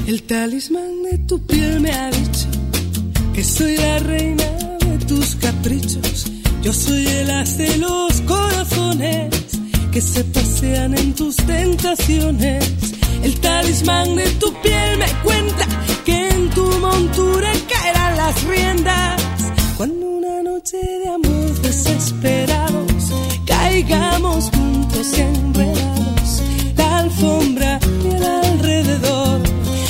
El talismán de tu piel me ha dicho que soy la reina de tus caprichos. Yo soy el as de los corazones que se pasean en tus tentaciones. El talismán de tu piel me cuenta que en tu montura caerán las riendas. Cuando una noche de amor desesperados caigamos juntos y enredados, la alfombra y el alrededor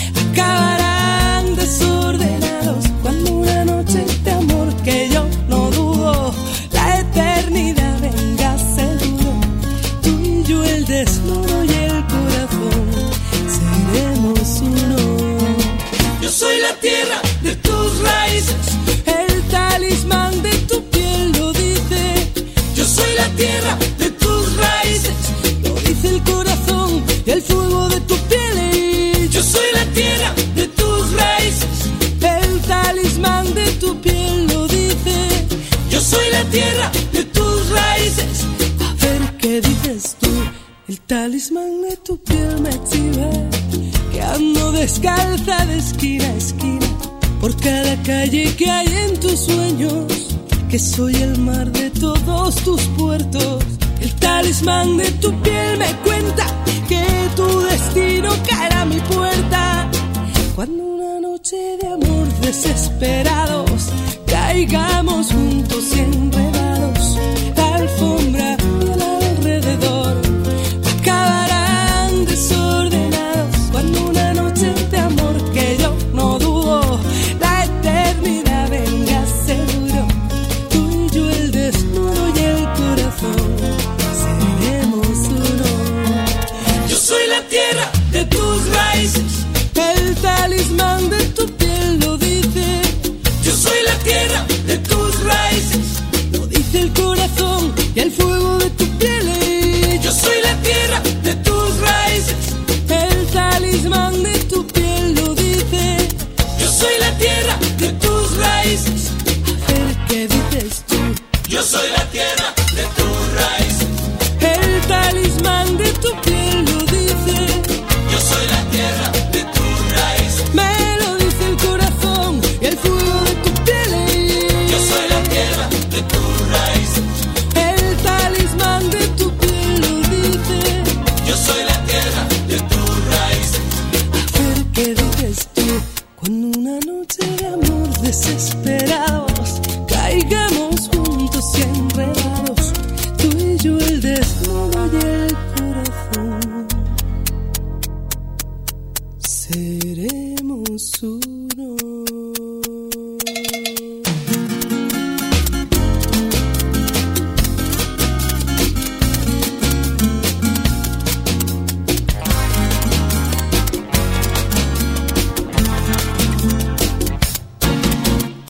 acabarán desordenados. Cuando una noche de amor que yo no dudo, la eternidad venga seguro, tú y yo el desnudo y el corazón seremos uno. Yo soy la tierra de tus raíces, el talismán de tu piel lo dice. Yo soy la tierra de tus raíces, lo dice el corazón y el fuego de tu piel. Yo soy la tierra de tus raíces, el talismán de tu piel lo dice. Yo soy la tierra de tus raíces. A ver qué dices tú. El talismán de tu piel me chiva, que ando descalza de esquina a esquina por cada calle que hay en tus sueños, que soy el mar de todos tus puertos. El talismán de tu piel me cuenta que tu destino caerá a mi puerta. Cuando una noche de amor desesperados caigamos juntos y enredados, la alfombra y el alrededor acabarán desordenados. Cuando una noche de amor que yo no dudo, la eternidad venga seguro, tú y yo el desnudo y el corazón seremos uno. Yo soy la tierra de tus raíces, el talismán de tu piel lo dice. Yo soy la tierra de tus raíces, lo dice el corazón y el fuego de tu piel. Yo soy la tierra de tus raíces, el talismán de tu piel lo dice. Yo soy la tierra de tus raíces. A ver qué dices tú. Yo soy la tierra de tus raíces, el talismán de tu piel lo dice. Yo soy la tierra de tus raíces, me lo dice el corazón y el fuego de tu piel. Yo soy la tierra de tus raíces, el talismán de tu piel lo dice. Yo soy la tierra de tus raíces. A ver qué dices tú. Cuando una noche de amor desesperados caigamos juntos y enredados, tú y yo el desnudo y el corazón seremos uno.